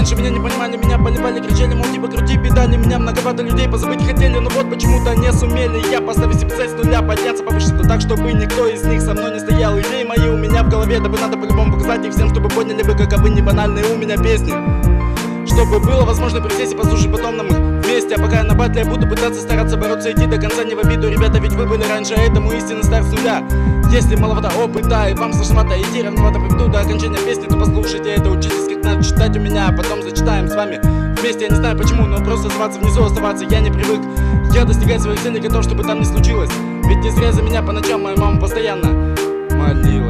Раньше меня не понимали, меня поливали, кричали, мол, типа крути педали. Меня многовато людей позабыть хотели, но вот почему-то не сумели. Я поставил себе цель с нуля, подняться повыше, но так, чтобы никто из них со мной не стоял. Идеи мои у меня в голове, да бы надо по-любому показать их всем, чтобы поняли вы, каковы не банальные у меня песни. Чтобы было возможно присесть и послушать потом нам их вместе. А пока я на батле, я буду пытаться стараться бороться, идти до конца, не в обиду. Ребята, ведь вы были раньше, а этому истинный старт с нуля. Если маловато опыта и вам сложновато идти, равновато приведу до окончания песни, то послушайте это, учитесь, как надо читать у меня, а потом зачитаем с вами вместе. Я не знаю почему, но просто оставаться внизу, оставаться я не привык. Я достигаю своих целей, готов, чтобы там не случилось. Ведь не зря за меня по ночам моя мама постоянно молила.